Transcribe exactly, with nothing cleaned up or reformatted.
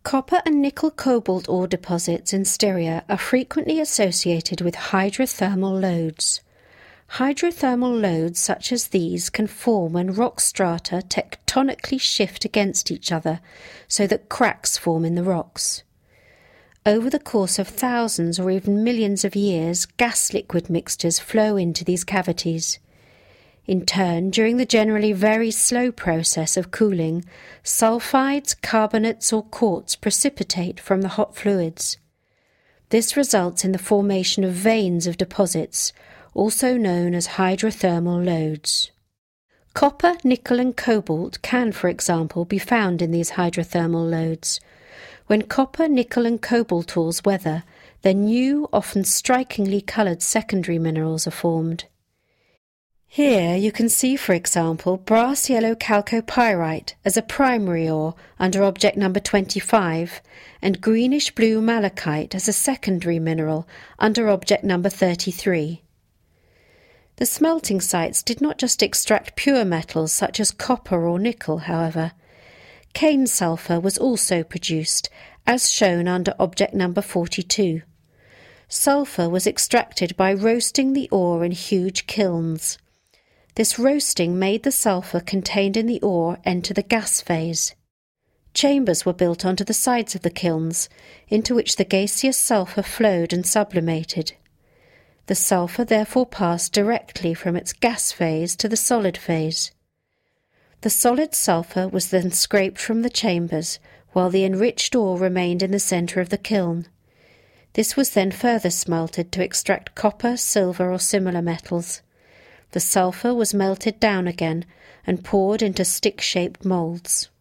Copper and nickel cobalt ore deposits in Styria are frequently associated with hydrothermal lodes. Hydrothermal lodes such as these can form when rock strata tectonically shift against each other so that cracks form in the rocks. Over the course of thousands or even millions of years, gas-liquid mixtures flow into these cavities. In turn, during the generally very slow process of cooling, sulfides, carbonates or quartz precipitate from the hot fluids. This results in the formation of veins of deposits, also known as hydrothermal lodes. Copper, nickel and cobalt can, for example, be found in these hydrothermal lodes. When copper, nickel and cobalt ores weather, then new, often strikingly coloured secondary minerals are formed. Here you can see, for example, brass-yellow chalcopyrite as a primary ore under object number twenty-five and greenish-blue malachite as a secondary mineral under object number thirty-three. The smelting sites did not just extract pure metals such as copper or nickel, however. Cane sulphur was also produced, as shown under object number forty-two. Sulphur was extracted by roasting the ore in huge kilns. This roasting made the sulphur contained in the ore enter the gas phase. Chambers were built onto the sides of the kilns, into which the gaseous sulphur flowed and sublimated. The sulphur therefore passed directly from its gas phase to the solid phase. The solid sulphur was then scraped from the chambers, while the enriched ore remained in the centre of the kiln. This was then further smelted to extract copper, silver or similar metals. The sulphur was melted down again and poured into stick-shaped moulds.